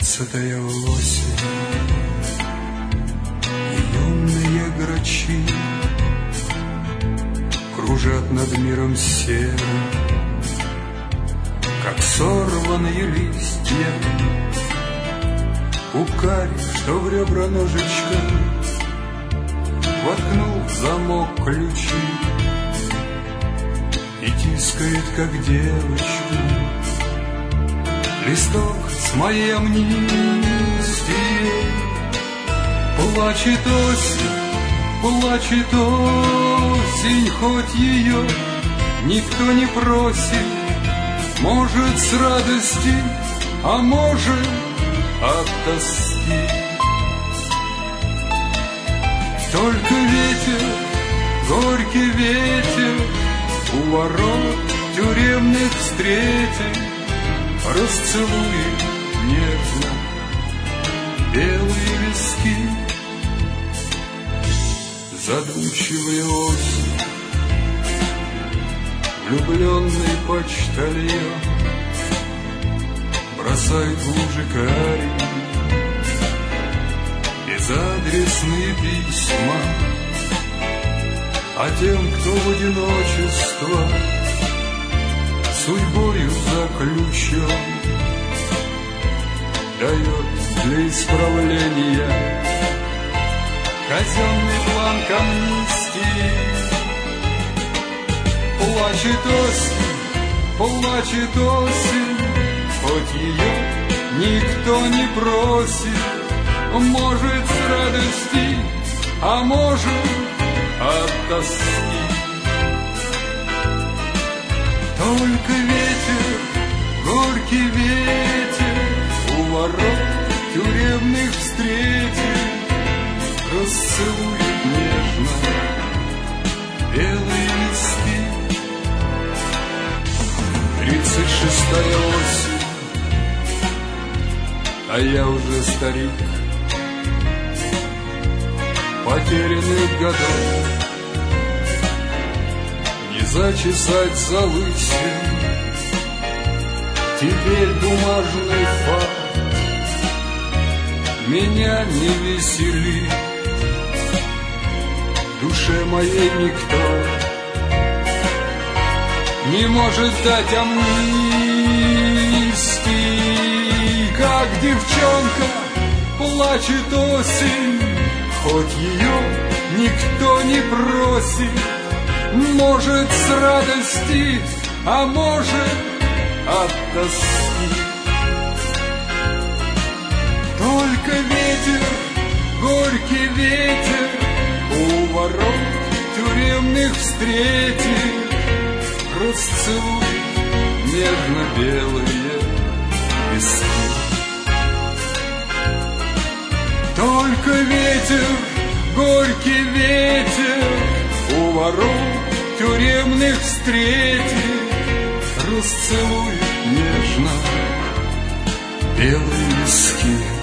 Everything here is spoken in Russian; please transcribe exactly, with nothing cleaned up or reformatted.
Тринадцатая осень, и юные грачи кружат над миром серым, как сорванные листья. Кукарь, что в ребра ножичка воткнул в замок ключи и тискает, как девочку, листок с моей амнистией. Плачет осень, плачет осень, хоть ее никто не просит. Может, с радости, а может, от тоски. Только ветер, горький ветер, у ворот тюремных встретит, расцелует нежно белые виски. Задумчивая осень, влюбленный почтальон бросает в лужи карий безадресные письма, а тем, кто в одиночество судьбою заключен, дает для исправления казенный бланк амнистии. Плачет осень, плачет осень, хоть ее никто не просит. Может, с радости, а может, от тоски. Только ветер, горький ветер, у ворот тюремных встретит, расцелует нежно белые листки. Тридцать шестая осень, а я уже старик потерянных годов. Не зачесать за лысин теперь бумажный факт меня не веселит. Душе моей никто не может дать амнистии. Как девчонка плачет осень, хоть ее никто не просит. Может, с радости, а может, от тоски. Только ветер, горький ветер, у ворот тюремных встретит, расцелует нежно белые виски. Только ветер, горький ветер, у ворот тюремных встретит, расцелует нежно белые виски.